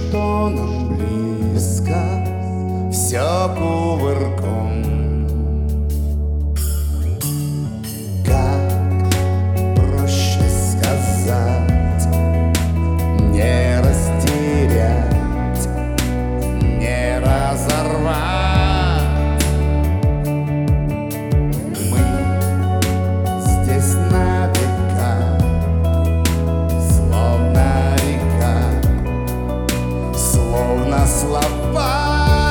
что нам близко, все кувырком. Как проще сказать, не растерять, не разорвать. Мы здесь на века, словно река, словно слова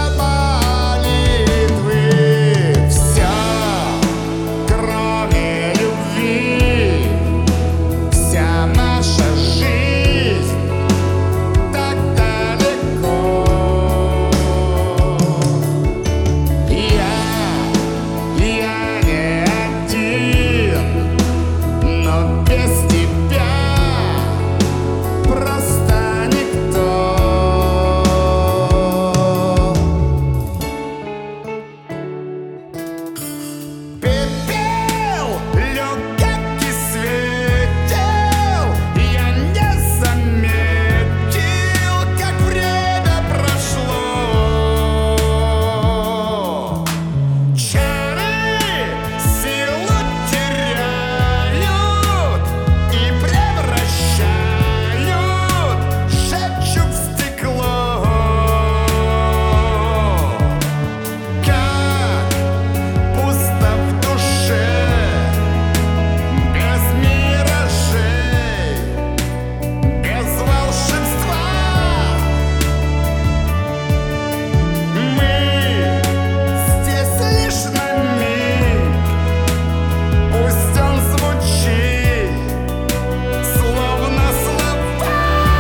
молитвы. Все, кроме любви, вся наша жизнь так далеко. Я не один, но без тебя просто никто. Пепел легкий светил, я не заметил, как время прошло. Чары силу теряют и превращают жемчуг в стекло. Как пусто в душе, без миражей, без волшебства. Мы здесь лишь на миг, пусть он звучит, словно слова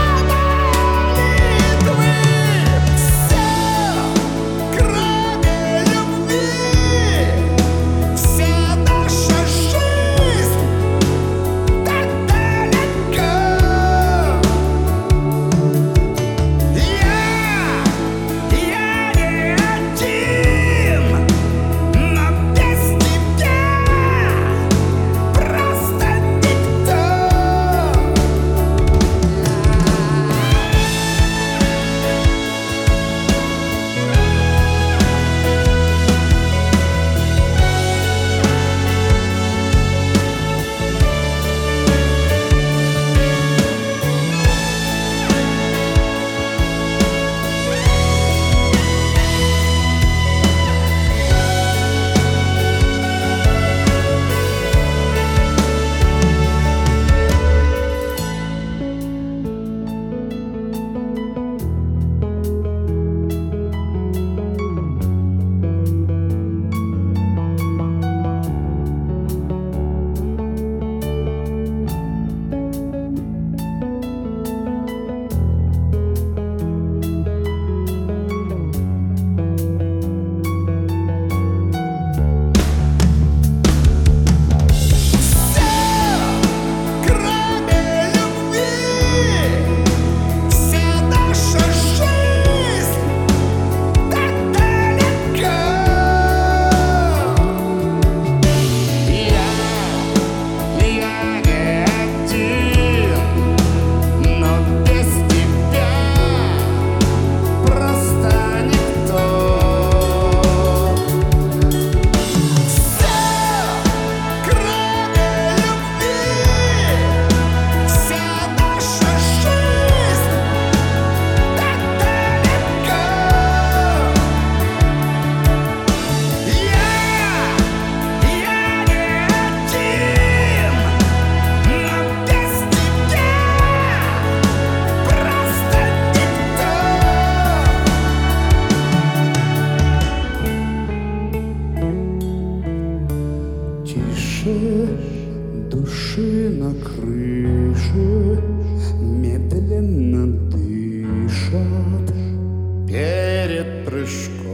молитвы. Все, кроме любви, вся наша жизнь так далеко. Я не один, но без тебя просто никто. Души на крыше медленно дышат перед прыжком.